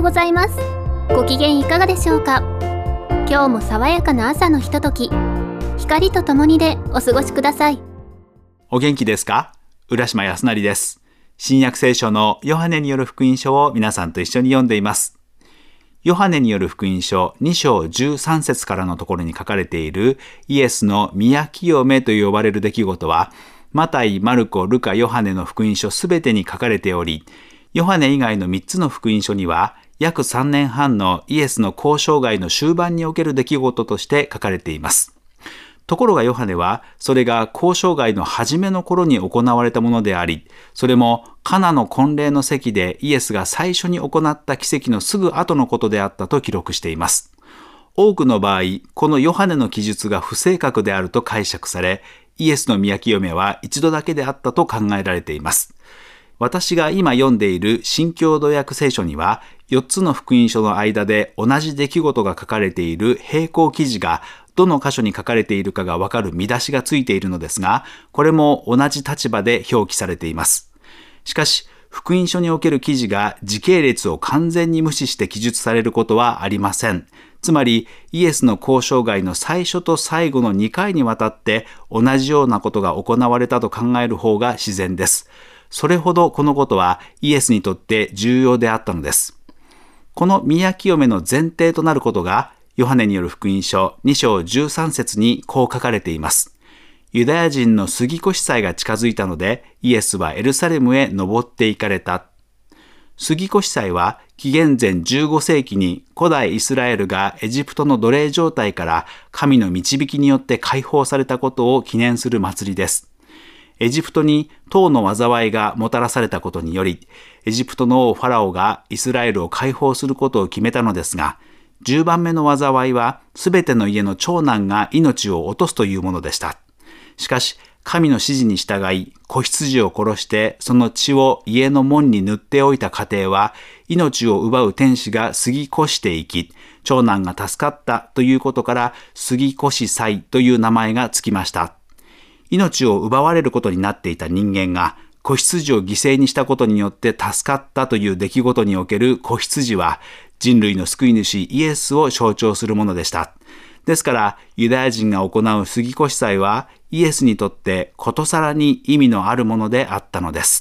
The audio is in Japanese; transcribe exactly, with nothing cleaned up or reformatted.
ございます。ご機嫌いかがでしょうか。今日も爽やかな朝のひととき、光とともにでお過ごしください。 お元気ですか？浦島康成です。新約聖書のヨハネによる福音書を皆さんと一緒に読んでいます。ヨハネによる福音書に章じゅうさん節からのところに書かれているイエスの宮清めと呼ばれる出来事は、マタイ、マルコ、ルカ、ヨハネの福音書すべてに書かれており、ヨハネ以外のみっつの福音書には、約さんねんはんのイエスの交渉外の終盤における出来事として書かれています。ところがヨハネは、それが交渉外の初めの頃に行われたものであり、それもカナの婚礼の席でイエスが最初に行った奇跡のすぐ後のことであったと記録しています。多くの場合、このヨハネの記述が不正確であると解釈され、イエスの宮清めは一度だけであったと考えられています。私が今読んでいる新共同訳聖書には、よっつの福音書の間で同じ出来事が書かれている並行記事がどの箇所に書かれているかがわかる見出しがついているのですが、これも同じ立場で表記されています。しかし、福音書における記事が時系列を完全に無視して記述されることはありません。つまり、イエスの交渉外の最初と最後のにかいにわたって同じようなことが行われたと考える方が自然です。それほどこのことはイエスにとって重要であったのです。この宮清めの前提となることが、ヨハネによる福音書に章じゅうさん節にこう書かれています。ユダヤ人の杉越祭が近づいたので、イエスはエルサレムへ登って行かれた。杉越祭は紀元前じゅうご世紀に古代イスラエルがエジプトの奴隷状態から神の導きによって解放されたことを記念する祭りです。エジプトに十の災いがもたらされたことにより、エジプトの王ファラオがイスラエルを解放することを決めたのですが、じゅうばんめの災いはすべての家の長男が命を落とすというものでした。しかし、神の指示に従い、子羊を殺してその血を家の門に塗っておいた家庭は、命を奪う天使が過ぎ越していき、長男が助かったということから、過ぎ越し祭という名前がつきました。命を奪われることになっていた人間が、子羊を犠牲にしたことによって助かったという出来事における子羊は、人類の救い主イエスを象徴するものでした。ですから、ユダヤ人が行う杉越祭は、イエスにとってことさらに意味のあるものであったのです。